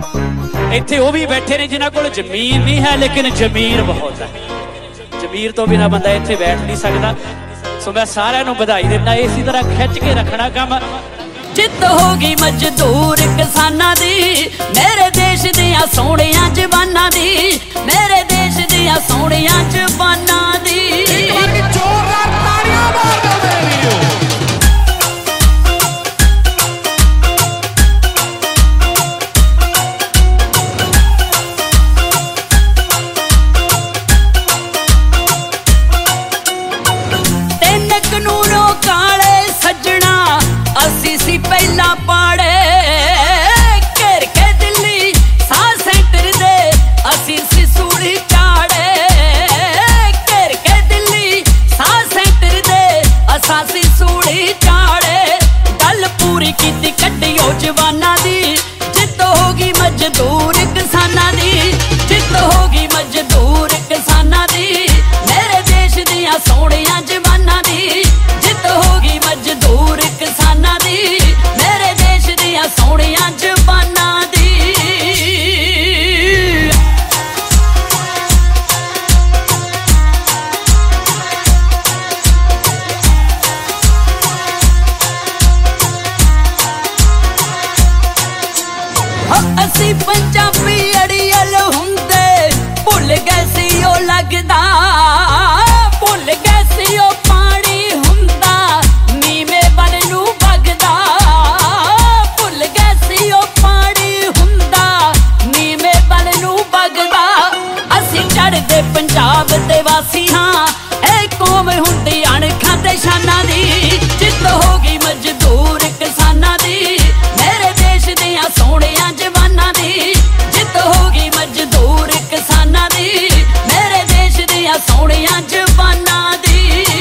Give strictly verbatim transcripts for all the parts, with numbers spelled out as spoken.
ਇੱਥੇ ਉਹ ਵੀ ਬੈਠੇ ਨੇ ਜਿਨ੍ਹਾਂ ਕੋਲ ਜ਼ਮੀਨ ਨਹੀਂ ਹੈ ਲੇਕਿਨ ਜ਼ਮੀਰ ਬਹੁਤ ਹੈ। ਜ਼ਮੀਰ ਤੋਂ ਬਿਨਾਂ ਬੰਦਾ ਇੱਥੇ ਬੈਠ ਨਹੀਂ ਸਕਦਾ। ਸੋ ਮੈਂ ਸਾਰਿਆਂ ਨੂੰ ਵਧਾਈ ਦਿੰਦਾ। ਇਸੇ ਤਰ੍ਹਾਂ ਖਿੱਚ ਕੇ ਰੱਖਣਾ ਕੰਮ। ਜਿੱਤ ਹੋ ਗਈ ਮਜ਼ਦੂਰ ਕਿਸਾਨਾਂ ਦੀ, ਮੇਰੇ ਦੇਸ਼ ਦੀਆਂ ਸੋਹਣੀਆਂ ਜਵਾਨਾਂ ਦੀ, ਮੇਰੇ ਦੇਸ਼ ਦੀਆਂ ਸੋਹਣੀਆਂ ਜਵਾਨਾਂ ਦੀ। ਅਸੀਂ ਸੀ ਪਹਿਲਾਂ ਪਾੜੇ ਘੇਰ ਕੇ ਦਿੱਲੀ ਸਾਹ ਸੈਂਟਰ ਦੇ, ਅਸੀਂ ਸੀ ਸੂਲੀ ਚਾੜੇ ਘੇਰ ਕੇ ਦਿੱਲੀ ਸਾਹ ਸੈਂਟਰ ਦੇ, ਅਸਾਂ ਸੀ ਸੂਲੀ ਚਾੜੇ। ਗੱਲ ਪੂਰੀ ਕੀਤੀ ਕੱਢਿਓ ਜਵਾਨਾਂ ਦੀ, ਜਿੱਤ ਹੋ ਗਈ ਮਜ਼ਦੂਰ ਕਿਸਾਨਾਂ ਦੀ, ਜਿੱਤ ਹੋ ਗਈ ਮਜ਼ਦੂਰ ਕਿਸਾਨਾਂ ਦੀ, ਮੇਰੇ ਦੇਸ਼ ਦੀਆਂ ਸੋਹਣੀਆਂ ਜਵਾਨਾਂ ਦੀ, ਜਿੱਤ ਹੋ ਗਈ ਮਜ਼ਦੂਰ ਕਿਸਾਨਾਂ ਦੀ, ਮੇਰੇ ਦੇਸ਼ ਦੀਆਂ ਸੋਹਣੀਆਂ ਜਵਾਨਾਂ ਦੀ। ਅਸੀਂ ਪੰਜਾਬੀ ਅੜੀਅਲ ਹੁੰਦੇ, ਭੁੱਲ ਗਏ ਸੀ ਉਹ ਲੱਗਦਾ, ਭੁੱਲ ਗਏ ਸੀ ਉਹ ਪਾਣੀ ਹੁੰਦਾ ਨੀਵੇਂ ਵੱਲ ਨੂੰ ਵਗਦਾ, ਭੁੱਲ ਗਏ ਸੀ ਉਹ ਪਾਣੀ ਹੁੰਦਾ ਨੀਵੇਂ ਵੱਲ ਨੂੰ ਵਗਦਾ। ਅਸੀਂ ਚੜ੍ਹਦੇ ਪੰਜਾਬ ਦੇ ਵਾਸੀ ਹਾਂ, ਇਹ ਕੌਮ ਹੁੰਦੀ ਅਣਖਾਂ ਤੇ ਸ਼ਾਨਾਂ ਦੀ, ਜਿੱਤ ਹੋ ਗਈ ਮਜ਼ਦੂਰ ਕਿਸਾਨਾਂ ਦੀ, ਮੇਰੇ ਦੇਸ਼ ਦੀਆਂ ਸੋਹਣੀਆਂ ਜਵਾਨਾਂ ਦੀ, ਜਿੱਤ ਹੋ ਗਈ ਮਜ਼ਦੂਰ ਕਿਸਾਨਾਂ ਦੀ, ਮੇਰੇ ਦੇਸ਼ ਦੀਆਂ ਸੋਹਣੀਆਂ ਜਵਾਨਾਂ ਦੀ।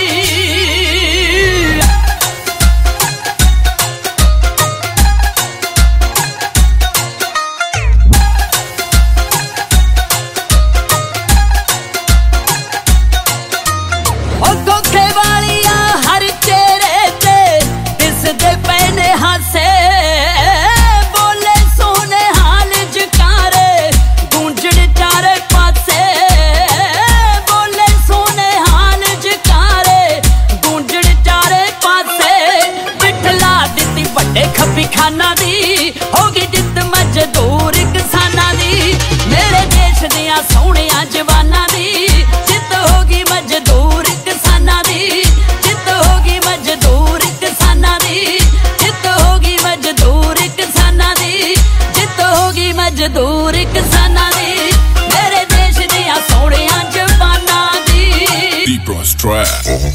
ਉਹ ਕੋਖੇ ਵਾਲੀਆਂ ਹਰ ਚਿਹਰੇ ਤੇ ਦਿਸਦੇ ਪਏ ਨੇ ਹਾਸੇ, ਬੋਲੇ ਸੋਹਣੇ ਹਾਲ ਜਕਾਰੇ ਗੂੰਜਣ ਚਾਰੇ ਪਾਸੇ, ਬੋਲੇ ਸੋਹਣੇ ਹਾਲ ਜਕਾਰੇ ਗੂੰਜਣ ਚਾਰੇ ਪਾਸੇ। ਬਿਠਲਾ ਦਿੱਤੀ ਵੱਡੇ ਖੱਬੀ ਖਾਨਾਂ ਦੀ, ਹੋ ਗਈ ਜਿੱਤ ਮਜ਼ਦੂਰ ਕਿਸਾਨਾਂ ਦੀ, ਮੇਰੇ ਦੇਸ਼ ਦੀਆਂ ਸੋਹਣੀਆਂ ਜਵਾਨਾਂ ਦੀ, ਜਿੱਤ ਹੋ ਗਈ ਮਜ਼ਦੂਰ ਕਿਸਾਨਾਂ ਦੀ, ਜਿੱਤ ਹੋ ਗਈ ਮਜ਼ਦੂਰ ਕਿਸਾਨਾਂ ਦੀ, ਜਿੱਤ ਹੋ ਗਈ ਮਜ਼ਦੂਰ ਕਿਸਾਨਾਂ ਦੀ, ਜਿੱਤ ਹੋ ਗਈ ਮਜ਼ਦੂਰ ਕਿਸਾਨਾਂ ਦੀ, ਮੇਰੇ ਦੇਸ਼ ਦੀਆਂ ਸੋਹਣੀਆਂ ਜਵਾਨਾਂ ਦੀ। Deep Trap.